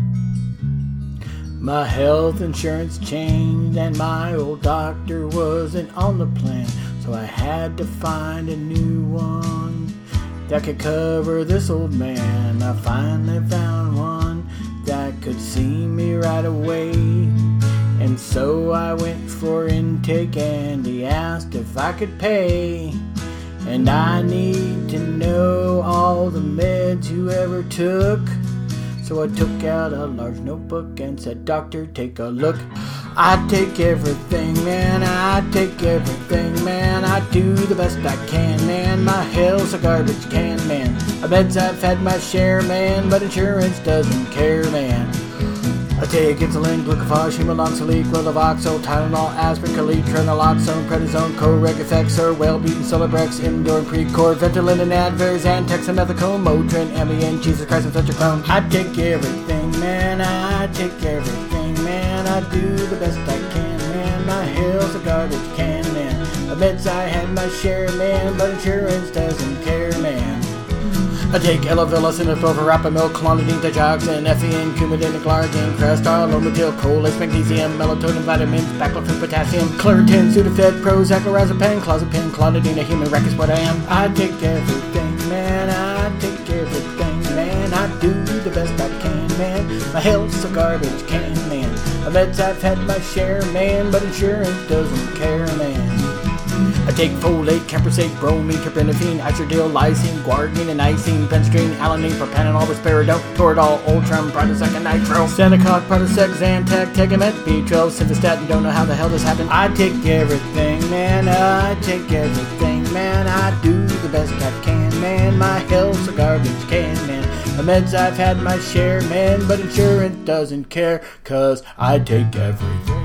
My health insurance changed and my old doctor wasn't on the plan, so I had to find a new one that could cover this old man. I finally found one that could see me right away, and so I went for intake and he asked if I could pay. And I need to know all the meds you ever took. So I took out a large notebook and said, "Doctor, take a look. I take everything, man. I take everything, man. I do the best I can, man. My health's a garbage can, man. Of meds I've had my share, man, but insurance doesn't care, man. I take insulin, glucophage, Humulon, Quelavoxyl, Tylenol, aspirin, Kaletra, naloxone, prednisone, Coreg, Effexor, Wellbutrin, Celebrex, Imdor, Precord, Ventolin, and Advair, Xantax, and Methicone, Motrin, MEN, Jesus Christ, I'm such a clown. I take everything, man. I take everything, man. I do the best I can, man. My health's a garbage can, man. Of meds I had my share, man, but insurance doesn't care, man. I take Elavil, Cinethyl, Verapamil, Clonidine, Digoxin, Ephedrine, Coumadin, Glargine, Crestor, Lomotil, Colace, Magnesium, Melatonin, Vitamins, Baclofen, Potassium, Claritin, Sudafed, Prozac, Lorazepam, Clozapine, Clonidine, a human wreck is what I am. I take everything, man. I take everything, man. I do the best I can, man. My health's a garbage can, man. Of meds I've had my share, man, but insurance doesn't care, man. I take folate, caprosate, bromine, terpenophene, isodil, lysine, guargine, and isine, benzotrine, alanine, propanol, risperidone, toradol, ultram, Prodosec, and nitro, Senecoc, Prodosec, Zantac, Tegamet, B12, Simvastatin. Don't know how the hell this happened. I take everything, man. I take everything, man. I do the best I can, man. My health's a garbage can, man. The meds I've had my share, man, but insurance doesn't care, 'cause I take everything.